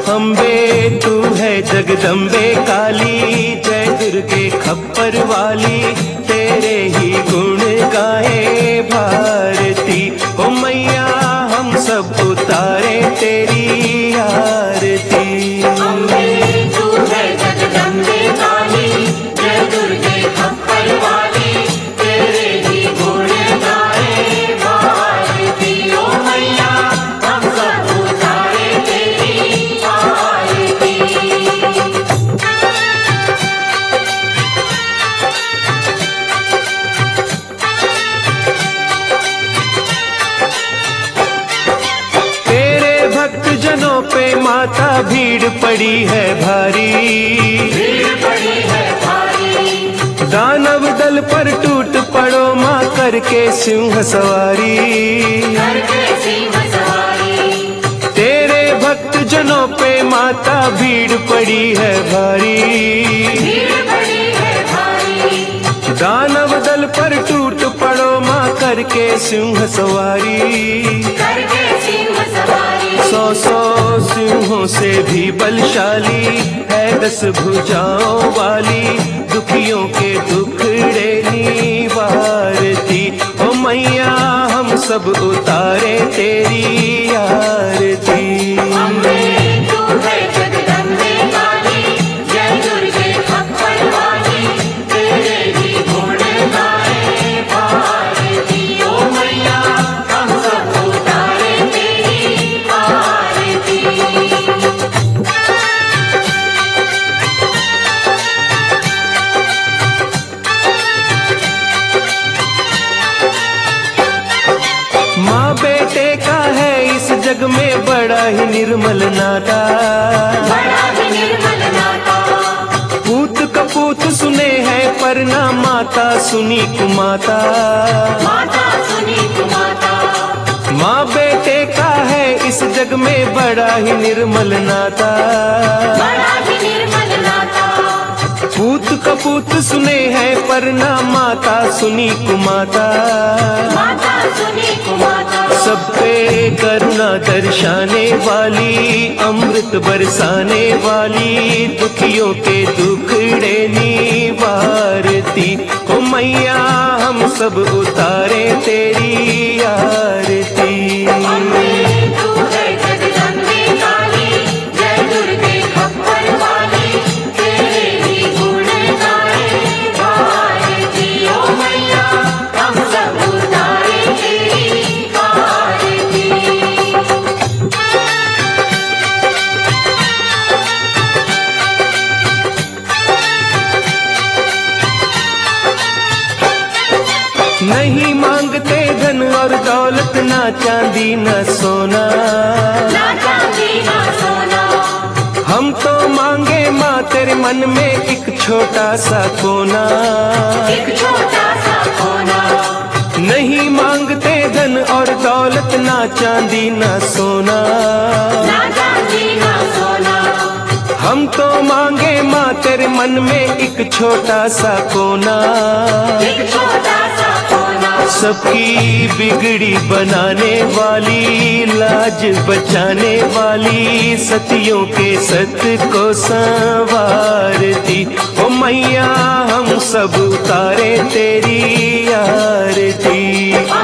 अम्बे तू है जगदम्बे काली, जय दुर्गे खप्पर वाली, तेरे ही गुण गाए भारती। ओ मैया हम सब उतारे तेरी आरती। अम्बे तू है जगदम्बे काली, जय दुर्गे खप्पर वाली, तेरे ही गुण गाए भारती। ओ मैया हम सब उतारे तेरी आरती। तेरे भक्त जनों पे माता भीड़ पड़ी है भारी, भीड़ पड़ी है भारी, दानव दल पर टूट पड़ो माँ करके सिंह सवारी। करके सिंह सवारी, तेरे भक्त जनों पे माता भीड़ पड़ी है भारी, भीड़ पड़ी है भारी, दानव दल पर टूट पड़ो माँ करके सिंह सवारी। करके सिंह सवारी। 100 सिंहों से भी बलशाली है 10 भुजाओं वाली, दुखियों के दुखड़े निवारती। ओ मैया हम सब उतारे तेरी आरती। अम्बे तू है जगदम्बे काली, जय दुर्गे खप्पर वाली, तेरे ही गुण गाए भारती। ओ मैया हम सब उतारे तेरी आरती। माँ बेटे का है इस जग में बड़ा ही निर्मल नाता, बड़ा ही निर्मल नाता, पूत कपूत सुने हैं पर ना माता सुनी कुमाता। माता सुनी कुमाता, माँ बेटे का है इस जग में बड़ा ही निर्मल नाता, बड़ा ही निर्मल नाता, पूत कपूत सुने हैं पर ना माता सुनी कुमाता। माता सुनी कुमाता, सब पे करुणा दर्शाने वाली, अमृत बरसाने वाली, दुखियों के दुखड़े निवारती। ओ मैया हम सब उतारे तेरी आरती। अम्बे तू है जगदम्बे काली, जय दुर्गे खप्पर वाली, तेरे ही गुण गाए भारती। ओ मैया हम सब उतारे तेरी आरती। नहीं मांगते धन और दौलत, ना चांदी ना सोना, ना चांदी ना सोना, हम तो मांगे माँ तेरे मन में एक छोटा सा कोना। एक छोटा सा कोना, नहीं मांगते धन और दौलत, ना चांदी ना सोना, ना चांदी ना सोना, हम तो मांगे माँ तेरे मन में एक छोटा सा कोना। एक छोटा सा कोना, सबकी बिगड़ी बनाने वाली, लाज बचाने वाली, सतियों के सत को संवारती। ओ मैया हम सब उतारे तेरी आरती।